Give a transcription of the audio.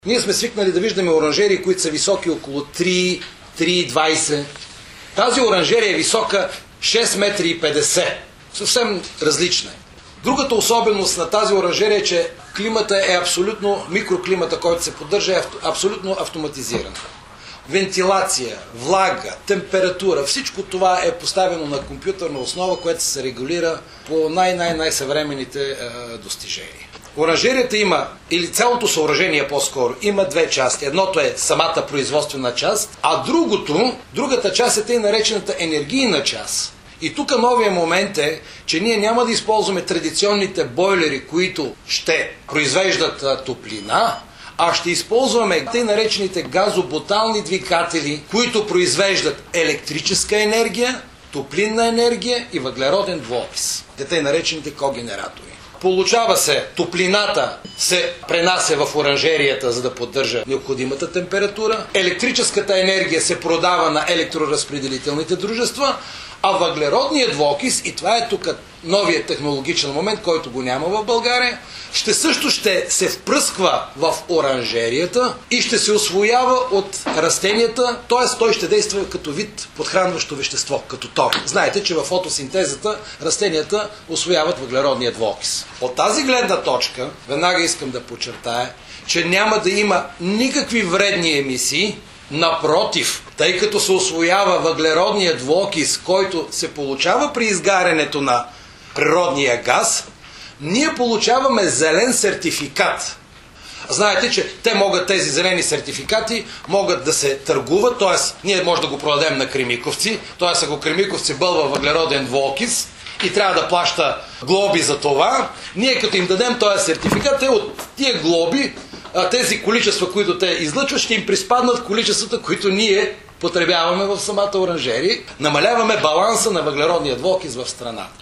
Ние сме свикнали да виждаме оранжерии, които са високи около 3,20. Тази оранжерия е висока 6 метри и 50. Съвсем различна е. Другата особеност на тази оранжерия е, че климата е абсолютно, микроклимата, който се поддържа, е абсолютно автоматизиран. Вентилация, влага, температура, всичко това е поставено на компютърна основа, което се регулира по най-съвременните достижения. Оранжерията има, или цялото съоръжение по-скоро, има две части. Едното е самата производствена част, а другата част е тъй наречената енергийна част. И тук новия момент е, че ние няма да използваме традиционните бойлери, които ще произвеждат топлина, а ще използваме тъй наречените газоботални двигатели, които произвеждат електрическа енергия, топлинна енергия и въглероден двуокис. Тъй наречените когенератори. Получава се, топлината се пренася в оранжерията, за да поддържа необходимата температура. Електрическата енергия се продава на електроразпределителните дружества, а въглеродният двуокис, и това е тук новият технологичен момент, който го няма в България, също ще се впръсква в оранжерията и ще се усвоява от растенията, т.е. той ще действа като вид подхранващо вещество, като тор. Знаете, че в фотосинтезата растенията усвояват въглеродния двуокис. От тази гледна точка, веднага искам да подчертая, че няма да има никакви вредни емисии. Напротив, тъй като се усвоява въглеродният двуокис, който се получава при изгарянето на природния газ, ние получаваме зелен сертификат. Знаете, че тези зелени сертификати могат да се търгуват, т.е. ние може да го продадем на Кремиковци, т.е. ако Кремиковци бълва въглероден двуокис и трябва да плаща глоби за това, ние като им дадем този сертификат, те от тия глоби, тези количества, които те излъчват, ще им приспаднат количествата, които ние потребяваме в самата оранжерия. Намаляваме баланса на въглеродния двуокис в страната.